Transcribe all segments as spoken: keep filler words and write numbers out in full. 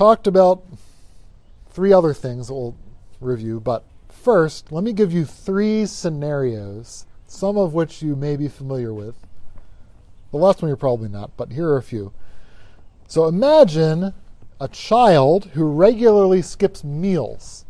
talked about three other things that we'll review, but first, let me give you three scenarios, some of which you may be familiar with. The last one you're probably not, but here are a few. So imagine a child who regularly skips meals,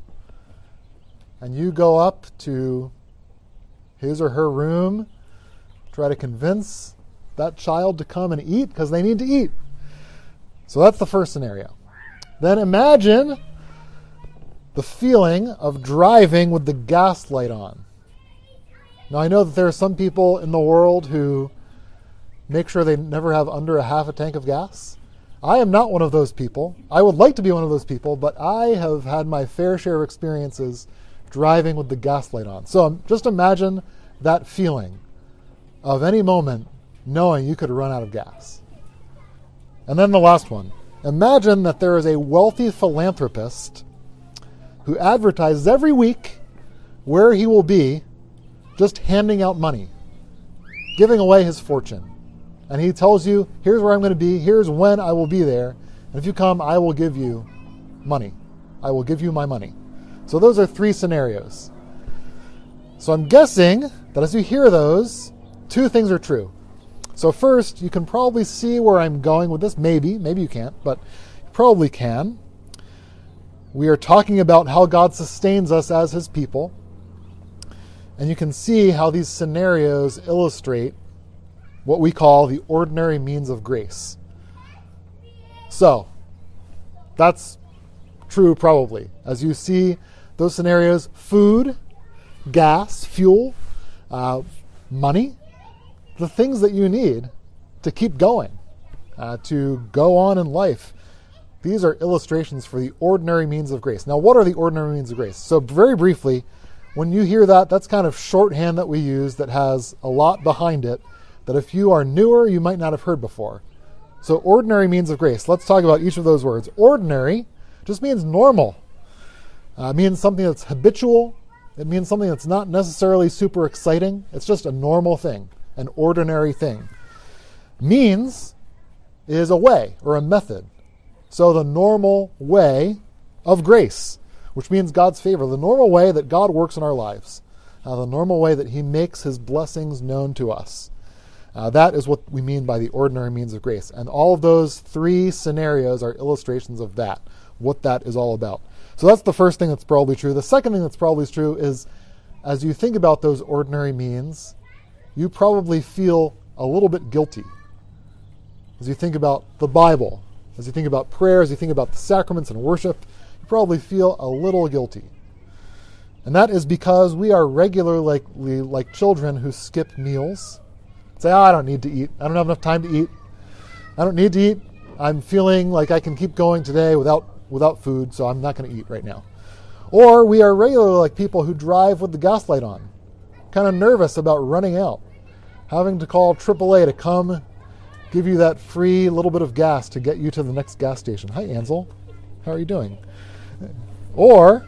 and you go up to his or her room, try to convince that child to come and eat because they need to eat. So that's the first scenario. Then imagine the feeling of driving with the gas light on. Now I know that there are some people in the world who make sure they never have under a half a tank of gas. I am not one of those people. I would like to be one of those people, but I have had my fair share of experiences driving with the gas light on. So just imagine that feeling of any moment knowing you could run out of gas. And then the last one. Imagine that there is a wealthy philanthropist who advertises every week where he will be, just handing out money, giving away his fortune. And he tells you, here's where I'm going to be, here's when I will be there, and if you come, I will give you money. I will give you my money. So those are three scenarios. So I'm guessing that as you hear those, two things are true. So first, you can probably see where I'm going with this. Maybe, maybe you can't, but you probably can. We are talking about how God sustains us as his people. And you can see how these scenarios illustrate what we call the ordinary means of grace. So, that's true probably. As you see those scenarios, food, gas, fuel, uh, money, the things that you need to keep going, uh, to go on in life. These are illustrations for the ordinary means of grace. Now, what are the ordinary means of grace? So very briefly, when you hear that, that's kind of shorthand that we use that has a lot behind it that if you are newer, you might not have heard before. So ordinary means of grace. Let's talk about each of those words. Ordinary just means normal. Uh, it means something that's habitual. It means something that's not necessarily super exciting. It's just a normal thing, an ordinary thing. Means is a way or a method. So the normal way of grace, which means God's favor, the normal way that God works in our lives, uh, the normal way that he makes his blessings known to us. Uh, that is what we mean by the ordinary means of grace. And all of those three scenarios are illustrations of that, what that is all about. So that's the first thing that's probably true. The second thing that's probably true is as you think about those ordinary means, you probably feel a little bit guilty. As you think about the Bible, as you think about prayer, as you think about the sacraments and worship, you probably feel a little guilty. And that is because we are regularly like, like children who skip meals. Say, oh, I don't need to eat. I don't have enough time to eat. I don't need to eat. I'm feeling like I can keep going today without without food, so I'm not going to eat right now. Or we are regularly like people who drive with the gas light on, kind of nervous about running out, having to call triple A to come give you that free little bit of gas to get you to the next gas station. Hi, Ansel. How are you doing? Or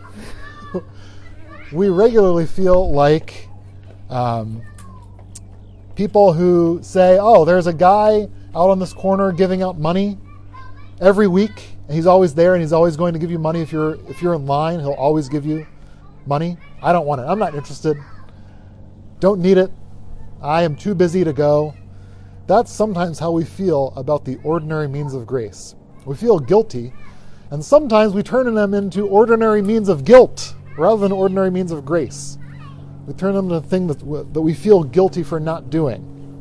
we regularly feel like um, people who say, oh, there's a guy out on this corner giving out money every week. And he's always there and he's always going to give you money. If you're if you're in line, he'll always give you money. I don't want it. I'm not interested. Don't need it. I am too busy to go. That's sometimes how we feel about the ordinary means of grace. We feel guilty, and sometimes we turn them into ordinary means of guilt rather than ordinary means of grace. We turn them into things that, that we feel guilty for not doing.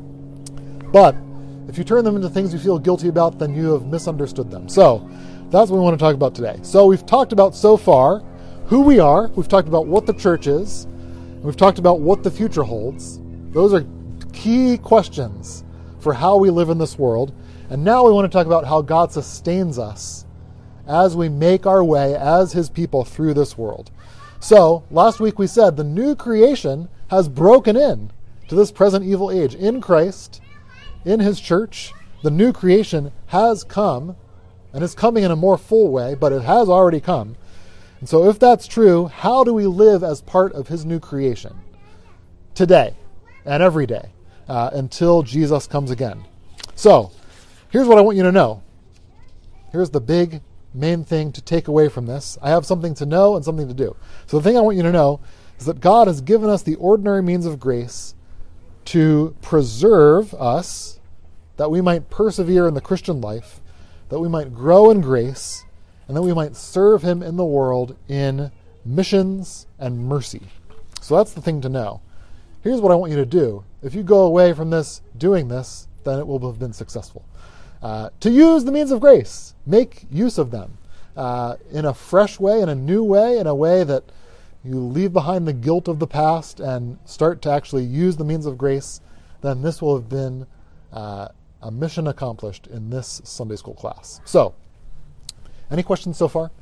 But if you turn them into things you feel guilty about, then you have misunderstood them. So that's what we want to talk about today. So we've talked about so far who we are. We've talked about what the church is. And we've talked about what the future holds. Those are key questions for how we live in this world. And now we want to talk about how God sustains us as we make our way as his people through this world. So last week we said the new creation has broken in to this present evil age. In Christ, in his church, the new creation has come, and is coming in a more full way, but it has already come. And so if that's true, how do we live as part of his new creation? Today and every day uh, until Jesus comes again. So here's what I want you to know. Here's the big main thing to take away from this. I have something to know and something to do. So the thing I want you to know is that God has given us the ordinary means of grace to preserve us, that we might persevere in the Christian life, that we might grow in grace, and that we might serve him in the world in missions and mercy. So that's the thing to know. Here's what I want you to do. If you go away from this doing this, then it will have been successful. Uh, to use the means of grace. Make use of them uh, in a fresh way, in a new way, in a way that you leave behind the guilt of the past and start to actually use the means of grace, then this will have been uh, a mission accomplished in this Sunday school class. So, any questions so far?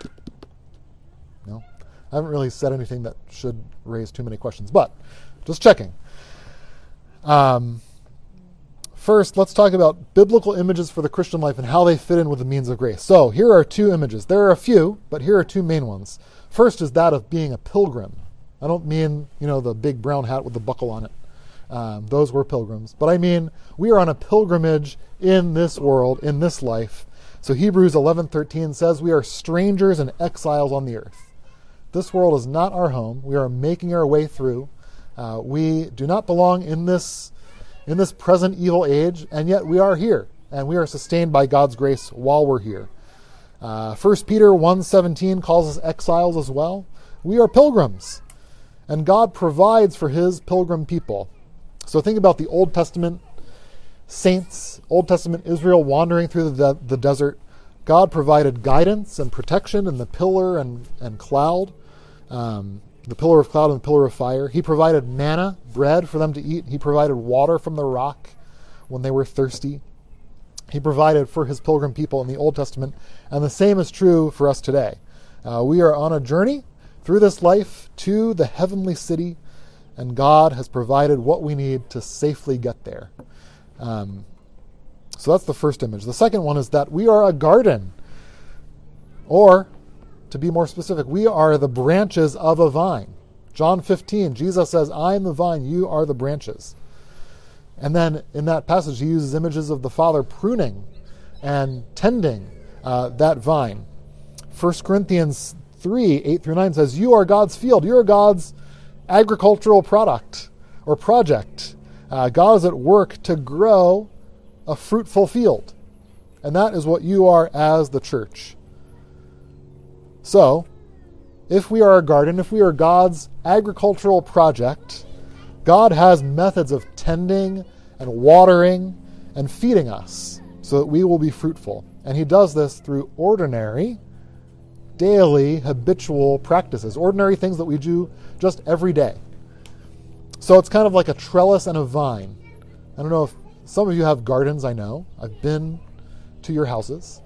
No? I haven't really said anything that should raise too many questions, but just checking. Um, first, let's talk about biblical images for the Christian life and how they fit in with the means of grace. So, here are two images. There are a few, but here are two main ones. First is that of being a pilgrim. I don't mean, you know, the big brown hat with the buckle on it. Um, those were pilgrims. But I mean, we are on a pilgrimage in this world, in this life. So Hebrews eleven thirteen says we are strangers and exiles on the earth. This world is not our home. We are making our way through. Uh, we do not belong in this in this present evil age, and yet we are here, and we are sustained by God's grace while we're here. Uh, First Peter one seventeen calls us exiles as well. We are pilgrims, and God provides for his pilgrim people. So think about the Old Testament saints, Old Testament Israel wandering through the, the desert. God provided guidance and protection in the pillar and, and cloud. Um, the pillar of cloud and the pillar of fire. He provided manna, bread for them to eat. He provided water from the rock when they were thirsty. He provided for his pilgrim people in the Old Testament, and the same is true for us today. Uh, we are on a journey through this life to the heavenly city, and God has provided what we need to safely get there. Um, so that's the first image. The second one is that we are a garden, or to be more specific, we are the branches of a vine. John fifteen, Jesus says, I am the vine, you are the branches. And then in that passage, he uses images of the Father pruning and tending uh, that vine. First Corinthians three, eight through nine says, you are God's field, you are God's agricultural product or project. Uh, God is at work to grow a fruitful field. And that is what you are as the church. So, if we are a garden, if we are God's agricultural project, God has methods of tending and watering and feeding us so that we will be fruitful. And he does this through ordinary, daily, habitual practices, ordinary things that we do just every day. So it's kind of like a trellis and a vine. I don't know if some of you have gardens, I know. I've been to your houses.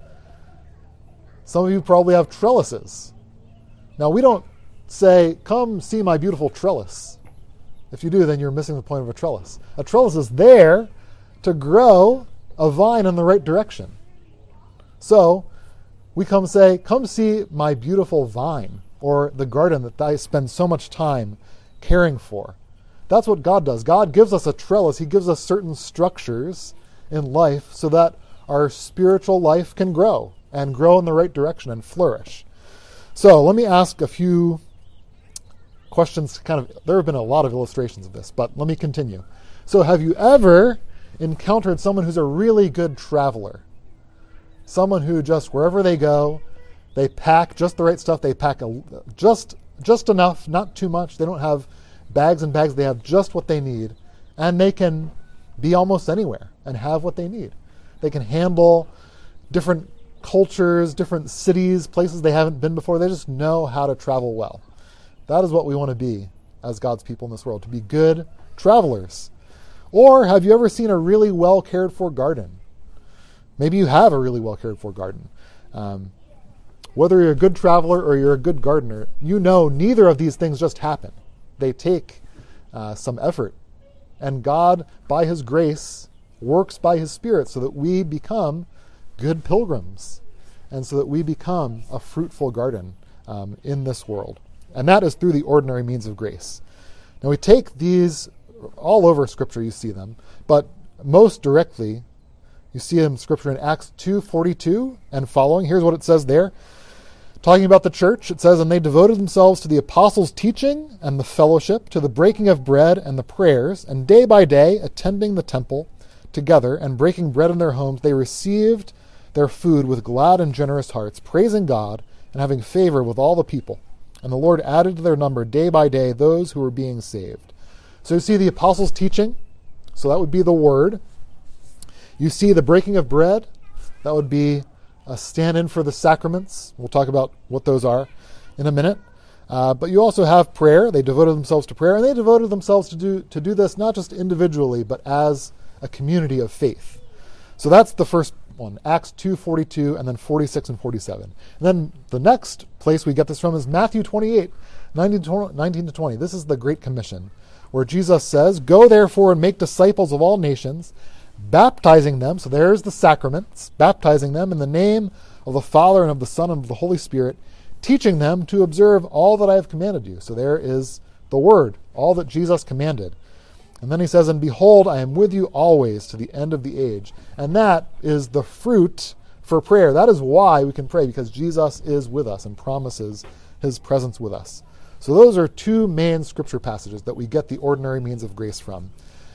Some of you probably have trellises. Now, we don't say, come see my beautiful trellis. If you do, then you're missing the point of a trellis. A trellis is there to grow a vine in the right direction. So, we come say, come see my beautiful vine, or the garden that I spend so much time caring for. That's what God does. God gives us a trellis. He gives us certain structures in life so that our spiritual life can grow and grow in the right direction and flourish. So let me ask a few questions. Kind of, there have been a lot of illustrations of this, but let me continue. So have you ever encountered someone who's a really good traveler? Someone who just, wherever they go, they pack just the right stuff. They pack a, just just enough, not too much. They don't have bags and bags. They have just what they need. And they can be almost anywhere and have what they need. They can handle different cultures, different cities, places they haven't been before. They just know how to travel well. That is what we want to be as God's people in this world, to be good travelers. Or have you ever seen a really well cared for garden? Maybe you have a really well cared for garden. Um, whether you're a good traveler or you're a good gardener, you know neither of these things just happen. They take uh, some effort. And God, by his grace, works by his Spirit so that we become good pilgrims and so that we become a fruitful garden um, in this world. And that is through the ordinary means of grace. Now we take these all over Scripture, you see them, but most directly You see in Scripture in Acts two forty-two and following. Here's what it says there. Talking about the church, it says, "And they devoted themselves to the apostles' teaching and the fellowship, to the breaking of bread and the prayers, and day by day, attending the temple together and breaking bread in their homes, they received their food with glad and generous hearts, praising God and having favor with all the people. And the Lord added to their number day by day those who were being saved." So you see the apostles' teaching, so that would be the word. You see the breaking of bread, that would be a stand-in for the sacraments. We'll talk about what those are in a minute. Uh, but you also have prayer. They devoted themselves to prayer, and they devoted themselves to do to do this not just individually, but as a community of faith. So that's the first one, Acts two forty-two, and then forty-six and forty-seven. And then the next place we get this from is Matthew twenty-eight, nineteen to twenty. This is the Great Commission, where Jesus says, "Go therefore and make disciples of all nations, baptizing them," so there's the sacraments, "baptizing them in the name of the Father and of the Son and of the Holy Spirit, teaching them to observe all that I have commanded you." So there is the word, all that Jesus commanded. And then he says, "And behold, I am with you always to the end of the age." And that is the fruit for prayer. That is why we can pray, because Jesus is with us and promises his presence with us. So those are two main scripture passages that we get the ordinary means of grace from.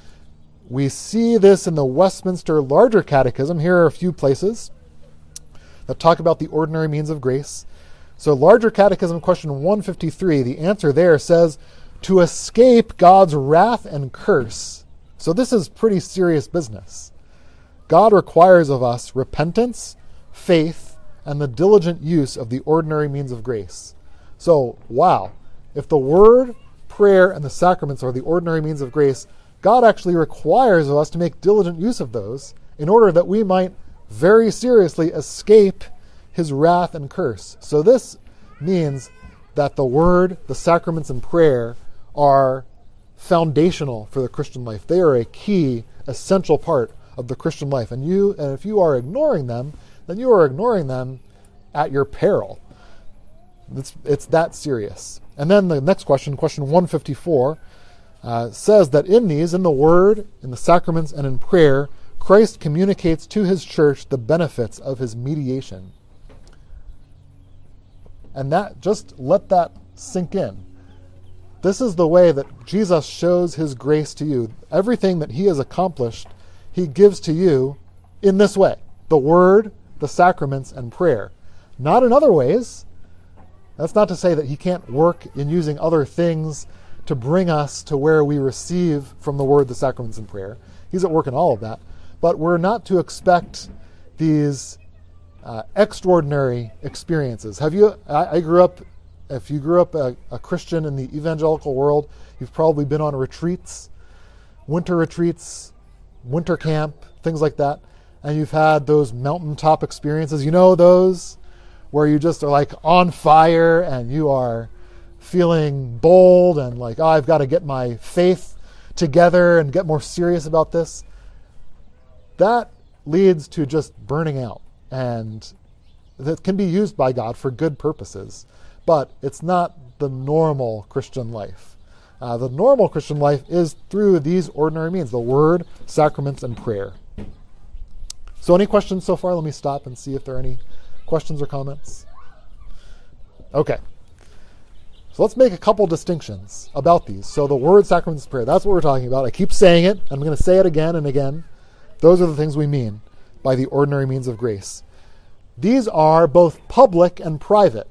We see this in the Westminster Larger Catechism. Here are a few places that talk about the ordinary means of grace. So Larger Catechism, question one fifty-three, the answer there says, "To escape God's wrath and curse." So this is pretty serious business. God requires of us repentance, faith, and the diligent use of the ordinary means of grace. So, wow, if the word, prayer, and the sacraments are the ordinary means of grace, God actually requires of us to make diligent use of those in order that we might very seriously escape his wrath and curse. So this means that the word, the sacraments, and prayer are foundational for the Christian life. They are a key, essential part of the Christian life. And you, and if you are ignoring them, then you are ignoring them at your peril. It's, it's that serious. And then the next question, question one fifty-four, uh, says that in these, in the word, in the sacraments, and in prayer, Christ communicates to his church the benefits of his mediation. And that, just let that sink in. This is the way that Jesus shows his grace to you. Everything that he has accomplished, he gives to you in this way. The word, the sacraments, and prayer. Not in other ways. That's not to say that he can't work in using other things to bring us to where we receive from the word, the sacraments, and prayer. He's at work in all of that. But we're not to expect these uh, extraordinary experiences. Have you, I, I grew up, if you grew up a, a Christian in the evangelical world, you've probably been on retreats, winter retreats, winter camp, things like that. And you've had those mountaintop experiences. You know those where you just are like on fire and you are feeling bold and like, oh, I've got to get my faith together and get more serious about this. That leads to just burning out, and that can be used by God for good purposes, but it's not the normal Christian life. Uh, the normal Christian life is through these ordinary means, the word, sacraments, and prayer. So any questions so far? Let me stop and see if there are any questions or comments. Okay. So let's make a couple distinctions about these. So the word, sacraments, prayer, that's what we're talking about. I keep saying it. I'm going to say it again and again. Those are the things we mean by the ordinary means of grace. These are both public and private.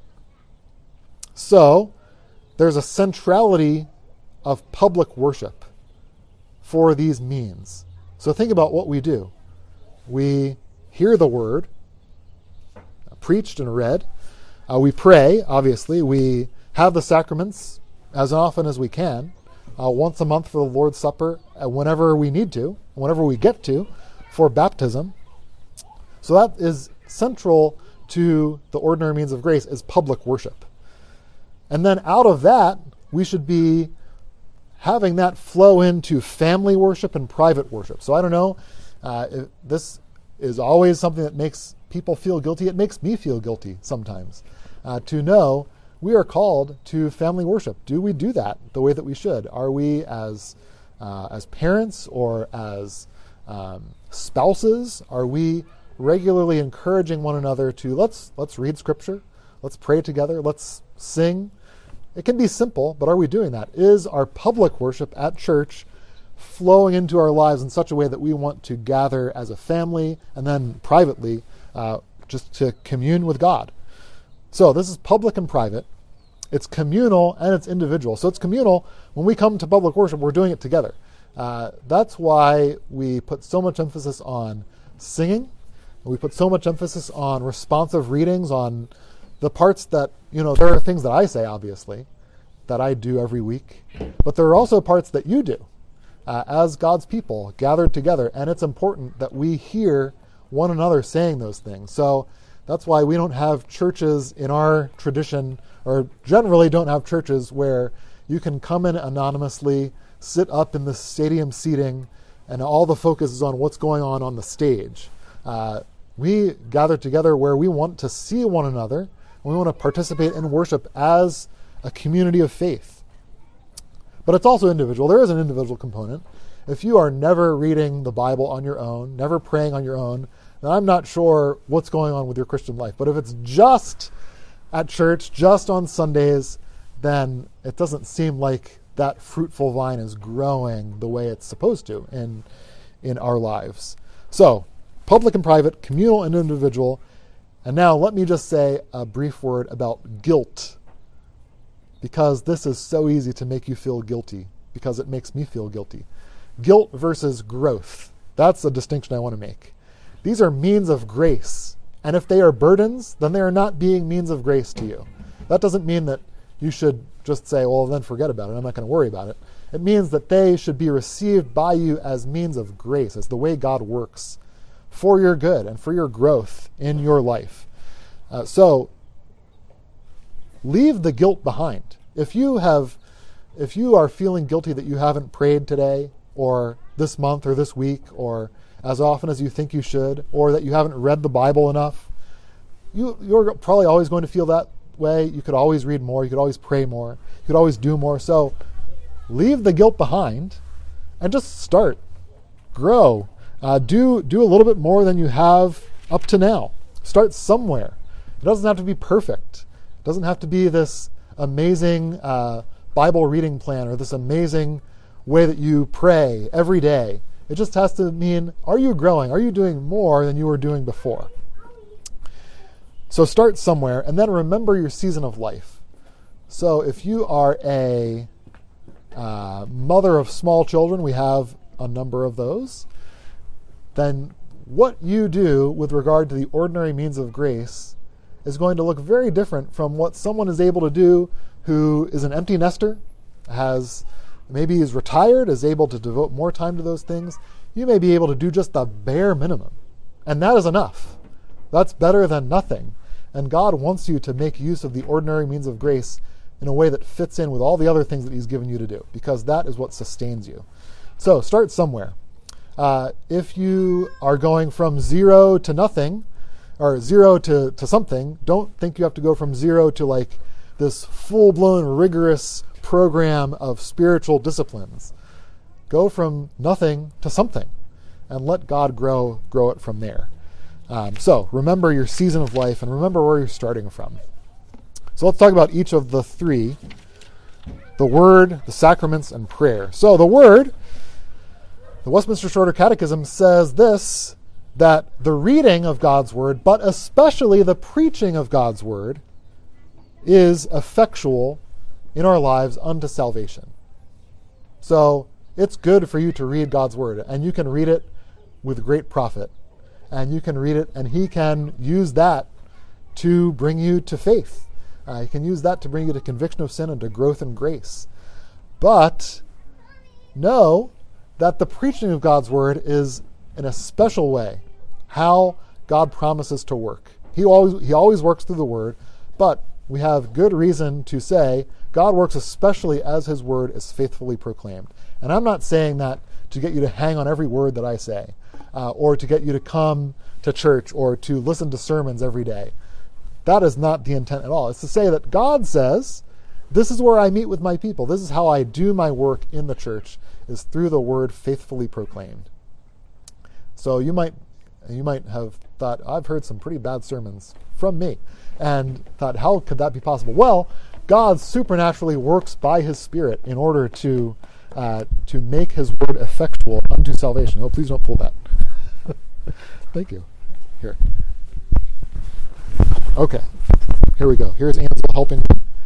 So there's a centrality of public worship for these means. So think about what we do. We hear the word preached and read. Uh, we pray, obviously. We have the sacraments as often as we can, uh, once a month for the Lord's Supper, uh, whenever we need to, whenever we get to, for baptism. So that is central to the ordinary means of grace, is public worship. And then out of that, we should be having that flow into family worship and private worship. So I don't know, uh, if this is always something that makes people feel guilty. It makes me feel guilty sometimes, uh, to know we are called to family worship. Do we do that the way that we should? Are we as uh, as parents or as um, spouses? Are we regularly encouraging one another to let's let's read Scripture, let's pray together, let's sing? It can be simple, but are we doing that? Is our public worship at church flowing into our lives in such a way that we want to gather as a family and then privately uh, just to commune with God? So this is public and private. It's communal and it's individual. So it's communal. When we come to public worship, we're doing it together. Uh, that's why we put so much emphasis on singing. We put so much emphasis on responsive readings, on the parts that, you know, there are things that I say, obviously, that I do every week. But there are also parts that you do uh, as God's people gathered together. And it's important that we hear one another saying those things. So that's why we don't have churches in our tradition, or generally don't have churches where you can come in anonymously, sit up in the stadium seating, and all the focus is on what's going on on the stage. Uh, we gather together where we want to see one another, and we want to participate in worship as a community of faith. But it's also individual. There is an individual component. If you are never reading the Bible on your own, never praying on your own, then I'm not sure what's going on with your Christian life. But if it's just at church, just on Sundays, then it doesn't seem like that fruitful vine is growing the way it's supposed to in in our lives. So, public and private, communal and individual. And now let me just say a brief word about guilt, because this is so easy to make you feel guilty, because it makes me feel guilty. Guilt versus growth. That's the distinction I want to make. These are means of grace. And if they are burdens, then they are not being means of grace to you. That doesn't mean that you should just say, well, then forget about it. I'm not going to worry about it. It means that they should be received by you as means of grace, as the way God works for your good and for your growth in your life. Uh, so leave the guilt behind. If you have, if you are feeling guilty that you haven't prayed today or this month or this week or as often as you think you should, or that you haven't read the Bible enough, you, you're probably always going to feel that way. You could always read more. You could always pray more. You could always do more. So leave the guilt behind and just start. Grow. Uh, do, do a little bit more than you have up to now. Start somewhere. It doesn't have to be perfect. It doesn't have to be this amazing uh, Bible reading plan or this amazing way that you pray every day. It just has to mean, are you growing? Are you doing more than you were doing before? So start somewhere, and then remember your season of life. So if you are a uh, mother of small children, we have a number of those, then what you do with regard to the ordinary means of grace is going to look very different from what someone is able to do who is an empty nester, has maybe is retired, is able to devote more time to those things. You may be able to do just the bare minimum. And that is enough. That's better than nothing. And God wants you to make use of the ordinary means of grace in a way that fits in with all the other things that He's given you to do, because that is what sustains you. So start somewhere. Uh, if you are going from zero to nothing, or zero to, to something, don't think you have to go from zero to like this full-blown rigorous program of spiritual disciplines. Go from nothing to something and let God grow grow it from there. Um, so remember your season of life and remember where you're starting from. So let's talk about each of the three: the Word, the sacraments, and prayer. So the Word, the Westminster Shorter Catechism says this, that the reading of God's Word, but especially the preaching of God's Word, is effectual in our lives unto salvation. So it's good for you to read God's Word, and you can read it with great profit, and you can read it, and He can use that to bring you to faith. Uh, he can use that to bring you to conviction of sin and to growth in grace. But know that the preaching of God's Word is in a special way how God promises to work. He always He always works through the Word, but we have good reason to say God works especially as His Word is faithfully proclaimed. And I'm not saying that to get you to hang on every word that I say, uh, or to get you to come to church or to listen to sermons every day. That is not the intent at all. It's to say that God says, this is where I meet with my people. This is how I do my work in the church, is through the Word faithfully proclaimed. So you might you might have thought, I've heard some pretty bad sermons from me, and thought, how could that be possible? Well, God supernaturally works by his Spirit in order to uh, to make his word effectual unto salvation. Oh, please don't pull that. Thank you. Here. Okay. Here we go. Here's Ansel helping.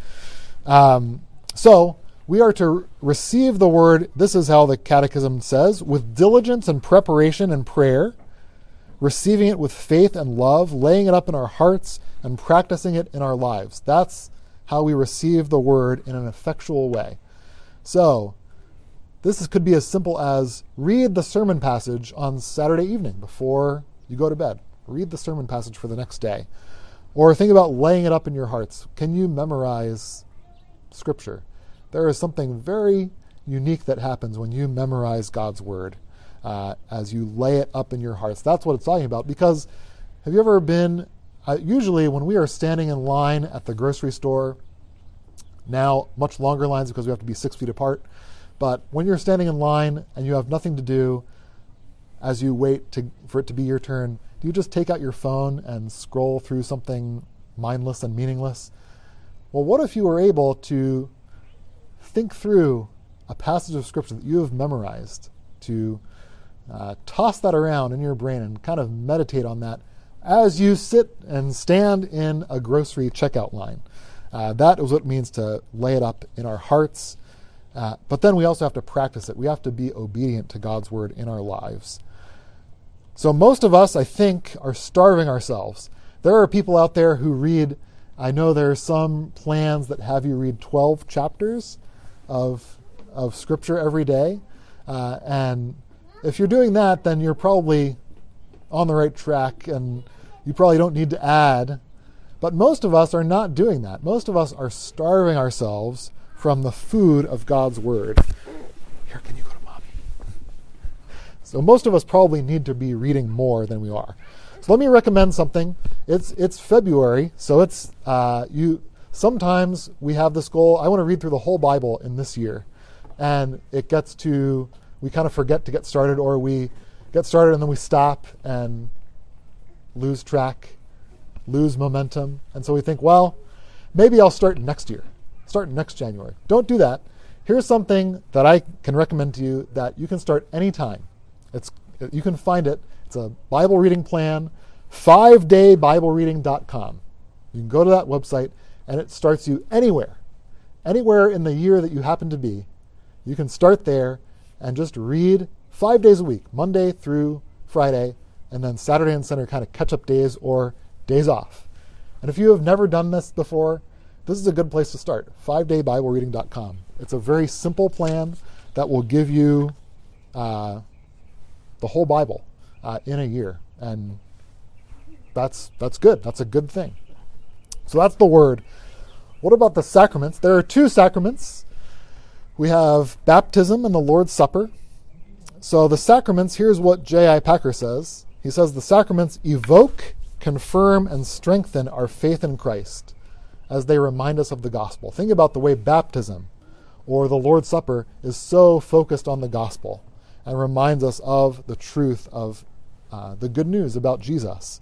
Um, so, we are to receive the word, this is how the Catechism says, with diligence and preparation and prayer, receiving it with faith and love, laying it up in our hearts, and practicing it in our lives. That's how we receive the word in an effectual way. So, this is, could be as simple as read the sermon passage on Saturday evening before you go to bed. Read the sermon passage for the next day. Or think about laying it up in your hearts. Can you memorize Scripture? There is something very unique that happens when you memorize God's word uh, as you lay it up in your hearts. That's what it's talking about. Because have you ever been, uh, usually when we are standing in line at the grocery store, now much longer lines because we have to be six feet apart, but when you're standing in line and you have nothing to do as you wait to, for it to be your turn, do you just take out your phone and scroll through something mindless and meaningless? Well, what if you were able to think through a passage of Scripture that you have memorized, to uh, toss that around in your brain and kind of meditate on that as you sit and stand in a grocery checkout line? Uh, that is what it means to lay it up in our hearts. Uh, but then we also have to practice it. We have to be obedient to God's word in our lives. So most of us, I think, are starving ourselves. There are people out there who read, I know there are some plans that have you read twelve chapters of of Scripture every day. Uh, and if you're doing that, then you're probably on the right track, and you probably don't need to add. But most of us are not doing that. Most of us are starving ourselves from the food of God's word. Here, can you go to mommy? So most of us probably need to be reading more than we are. So let me recommend something. It's it's February, so it's uh, you. Sometimes we have this goal, I want to read through the whole Bible in this year. And it gets to, we kind of forget to get started, or we get started and then we stop and lose track, lose momentum. And so we think, well, maybe I'll start next year, start next January. Don't do that. Here's something that I can recommend to you that you can start anytime. It's, you can find it. It's a Bible reading plan, five day bible reading dot com. You can go to that website, and it starts you anywhere. Anywhere in the year that you happen to be, you can start there and just read five days a week, Monday through Friday, and then Saturday and Sunday are kind of catch-up days or days off. And if you have never done this before, this is a good place to start, five day bible reading dot com. It's a very simple plan that will give you uh, the whole Bible uh, in a year. And that's that's good. That's a good thing. So that's the word. What about the sacraments? There are two sacraments. We have baptism and the Lord's Supper. So the sacraments, here's what J I Packer says. He says the sacraments evoke, confirm, and strengthen our faith in Christ as they remind us of the gospel. Think about the way baptism or the Lord's Supper is so focused on the gospel and reminds us of the truth of uh, the good news about Jesus.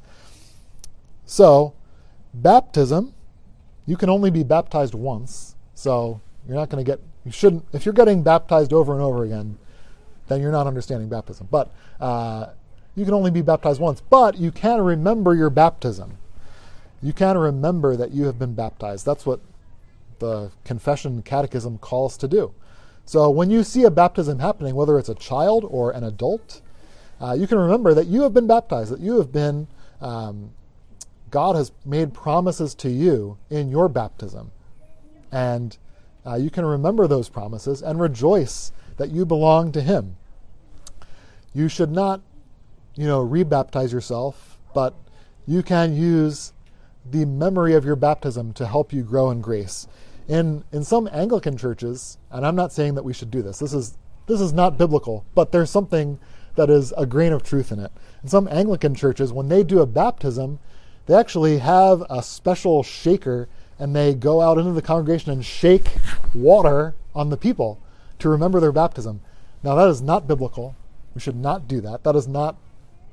So, baptism, you can only be baptized once, so you're not going to get, you shouldn't, if you're getting baptized over and over again, then you're not understanding baptism. But uh, you can only be baptized once, but you can remember your baptism. You can remember that you have been baptized. That's what the Confession Catechism calls to do. So when you see a baptism happening, whether it's a child or an adult, uh, you can remember that you have been baptized, that you have been um, God has made promises to you in your baptism. And uh, you can remember those promises and rejoice that you belong to Him. You should not, you know, rebaptize yourself, but you can use the memory of your baptism to help you grow in grace. In in some Anglican churches, and I'm not saying that we should do this, this is this is not biblical, but there's something that is a grain of truth in it. In some Anglican churches, when they do a baptism, they actually have a special shaker, and they go out into the congregation and shake water on the people to remember their baptism. Now, that is not biblical. We should not do that. That is not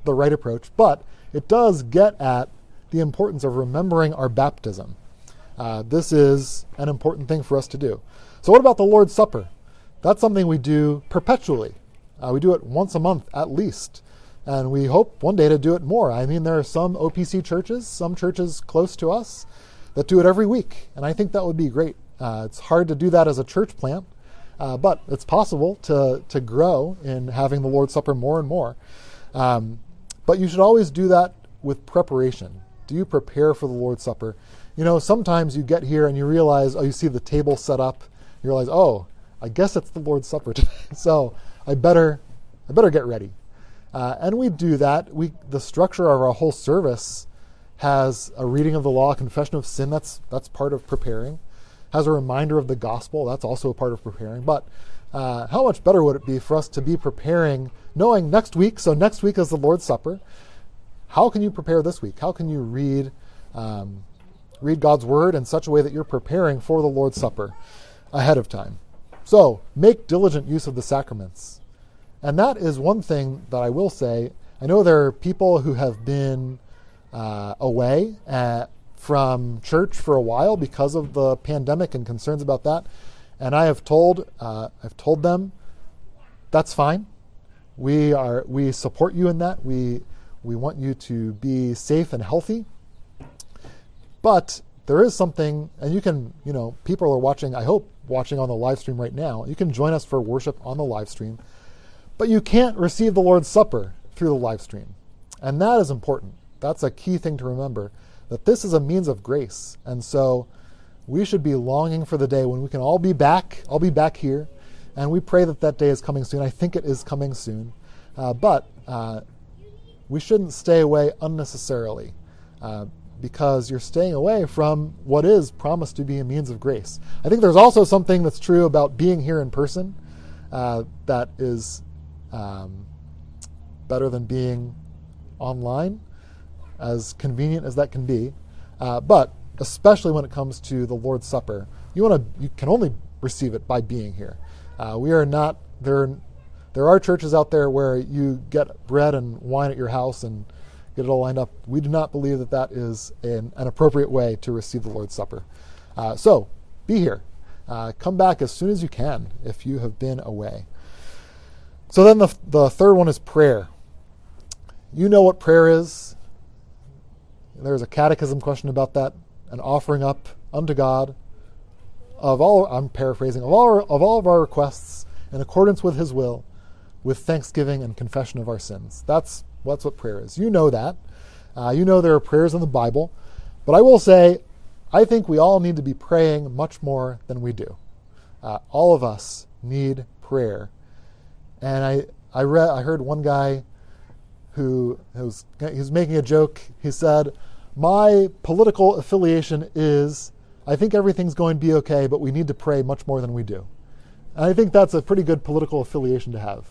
the right approach, but it does get at the importance of remembering our baptism. Uh, this is an important thing for us to do. So what about the Lord's Supper? That's something we do perpetually. Uh, we do it once a month at least, and we hope one day to do it more. I mean, there are some O P C churches, some churches close to us, that do it every week, and I think that would be great. Uh, it's hard to do that as a church plant, uh, but it's possible to, to grow in having the Lord's Supper more and more. Um, but you should always do that with preparation. Do you prepare for the Lord's Supper? You know, sometimes you get here and you realize, oh, you see the table set up. You realize, oh, I guess it's the Lord's Supper today. So I better, I better get ready. Uh, and we do that. We the structure of our whole service has a reading of the law, a confession of sin. That's that's part of preparing. Has a reminder of the gospel. That's also a part of preparing. But uh, how much better would it be for us to be preparing, knowing next week? So next week is the Lord's Supper. How can you prepare this week? How can you read um, read God's word in such a way that you're preparing for the Lord's Supper ahead of time? So make diligent use of the sacraments. And that is one thing that I will say. I know there are people who have been uh, away at, from church for a while because of the pandemic and concerns about that. And I have told uh, I've told them that's fine. We are we support you in that. We we want you to be safe and healthy. But there is something, and you can, you know, people are watching, I hope, watching on the live stream right now. You can join us for worship on the live stream. But you can't receive the Lord's Supper through the live stream. And that is important. That's a key thing to remember, that this is a means of grace. And so we should be longing for the day when we can all be back. I'll be back here. And we pray that that day is coming soon. I think it is coming soon. Uh, but uh, we shouldn't stay away unnecessarily uh, because you're staying away from what is promised to be a means of grace. I think there's also something that's true about being here in person uh, that is um, better than being online, as convenient as that can be. Uh, but especially when it comes to the Lord's Supper, you want to you can only receive it by being here. Uh, we are not there. There are churches out there where you get bread and wine at your house and get it all lined up. We do not believe that that is an, an appropriate way to receive the Lord's Supper. Uh, so be here. Uh, come back as soon as you can if you have been away. So then the the third one is prayer. You know what prayer is. There's a catechism question about that. An offering up unto God of all, I'm paraphrasing, of all, of all of our requests in accordance with his will, with thanksgiving and confession of our sins. That's, that's what prayer is. You know that. Uh, you know there are prayers in the Bible. But I will say, I think we all need to be praying much more than we do. Uh, all of us need prayer. And I, I read, I heard one guy who was, he was making a joke. He said, my political affiliation is, I think everything's going to be okay, but we need to pray much more than we do. And I think that's a pretty good political affiliation to have.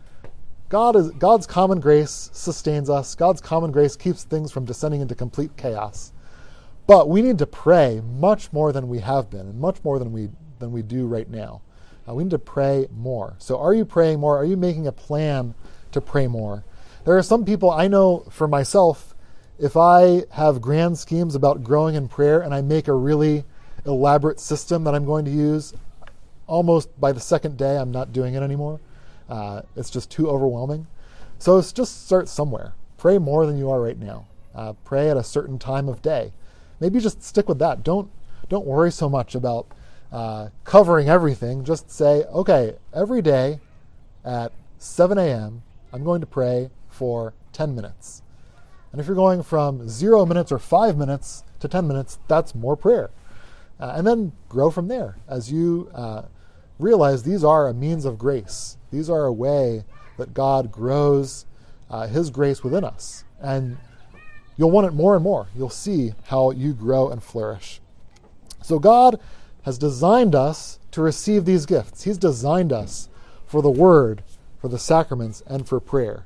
God is God's common grace sustains us. God's common grace keeps things from descending into complete chaos. But we need to pray much more than we have been, and much more than we than we do right now. Uh, we need to pray more. So are you praying more? Are you making a plan to pray more? There are some people, I know for myself, if I have grand schemes about growing in prayer and I make a really elaborate system that I'm going to use, almost by the second day I'm not doing it anymore. Uh, it's just too overwhelming. So it's just start somewhere. Pray more than you are right now. Uh, pray at a certain time of day. Maybe just stick with that. Don't don't worry so much about uh, covering everything. Just say, okay, every day at seven a.m. I'm going to pray for ten minutes. And if you're going from zero minutes or five minutes to ten minutes, that's more prayer. Uh, and then grow from there as you uh, realize these are a means of grace. These are a way that God grows uh, his grace within us. And you'll want it more and more. You'll see how you grow and flourish. So God has designed us to receive these gifts. He's designed us for the Word, for the sacraments, and for prayer.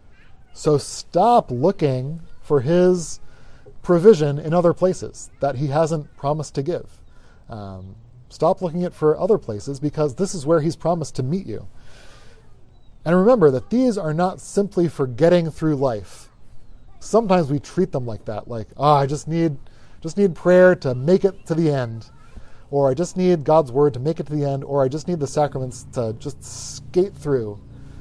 So stop looking for his provision in other places that he hasn't promised to give. Um, stop looking at for other places because this is where he's promised to meet you. And remember that these are not simply for getting through life. Sometimes we treat them like that, like, oh, I just need, just need prayer to make it to the end. Or I just need God's word to make it to the end, or I just need the sacraments to just skate through.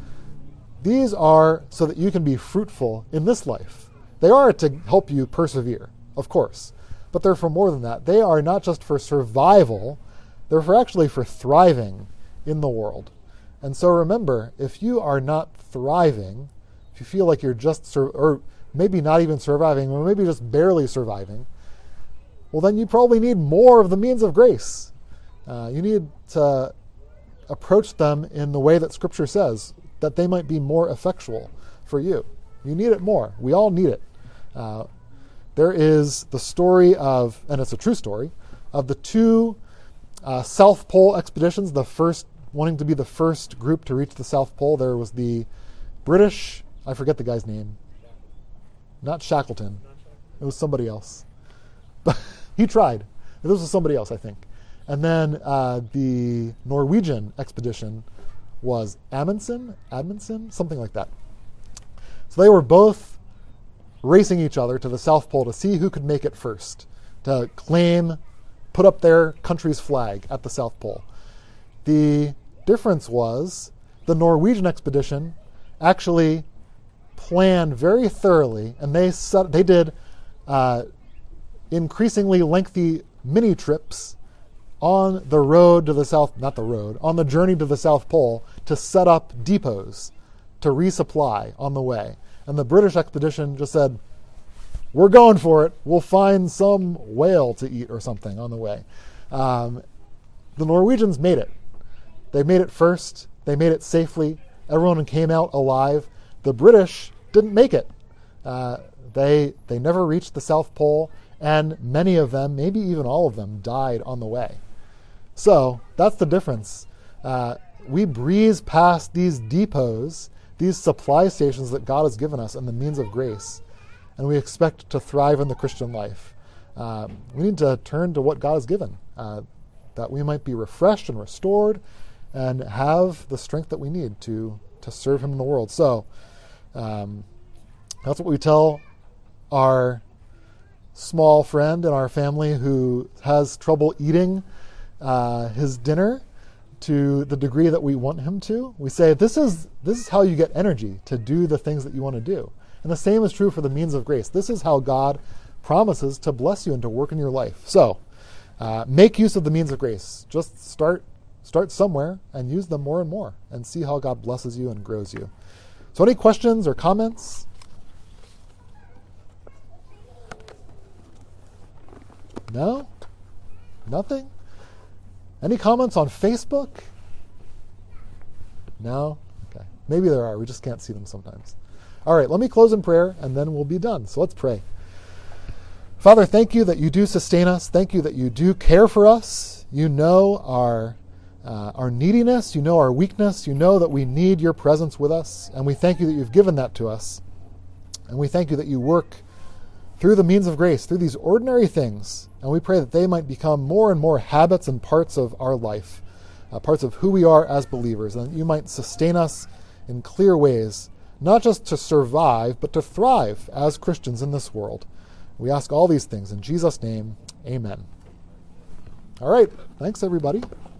These are so that you can be fruitful in this life. They are to help you persevere, of course, but they're for more than that. They are not just for survival, they're for actually for thriving in the world. And so remember, if you are not thriving, if you feel like you're just, sur- or maybe not even surviving, or maybe just barely surviving, well, then you probably need more of the means of grace. Uh, you need to approach them in the way that Scripture says, that they might be more effectual for you. You need it more. We all need it. Uh, there is the story of, and it's a true story, of the two uh, South Pole expeditions, the first, wanting to be the first group to reach the South Pole. There was the British, I forget the guy's name, not Shackleton. It was somebody else. But he tried. This was somebody else, I think. And then uh, the Norwegian expedition was Amundsen, Amundsen, something like that. So they were both racing each other to the South Pole to see who could make it first, to claim, put up their country's flag at the South Pole. The difference was the Norwegian expedition actually planned very thoroughly, and they set, they did uh, increasingly lengthy mini trips on the road to the South, not the road, on the journey to the South Pole to set up depots to resupply on the way. And the British expedition just said, we're going for it. We'll find some whale to eat or something on the way. Um, the Norwegians made it. They made it first. They made it safely. Everyone came out alive. The British didn't make it. Uh, they they never reached the South Pole, and many of them, maybe even all of them, died on the way. So that's the difference. Uh, we breeze past these depots, these supply stations that God has given us and the means of grace, and we expect to thrive in the Christian life. Uh, we need to turn to what God has given, uh, that we might be refreshed and restored and have the strength that we need to, to serve Him in the world. So um, that's what we tell our small friend in our family who has trouble eating uh, his dinner to the degree that we want him to. We say, this is this is how you get energy to do the things that you want to do. And the same is true for the means of grace. This is how God promises to bless you and to work in your life. So uh, make use of the means of grace. Just start start somewhere and use them more and more and see how God blesses you and grows you. So any questions or comments? No? Nothing? Any comments on Facebook? No? Okay. Maybe there are. We just can't see them sometimes. All right, let me close in prayer, and then we'll be done. So let's pray. Father, thank you that you do sustain us. Thank you that you do care for us. You know our uh, our neediness. You know our weakness. You know that we need your presence with us, and we thank you that you've given that to us. And we thank you that you work through the means of grace, through these ordinary things, and we pray that they might become more and more habits and parts of our life, uh, parts of who we are as believers, and that you might sustain us in clear ways, not just to survive, but to thrive as Christians in this world. We ask all these things in Jesus' name, amen. All right, thanks everybody.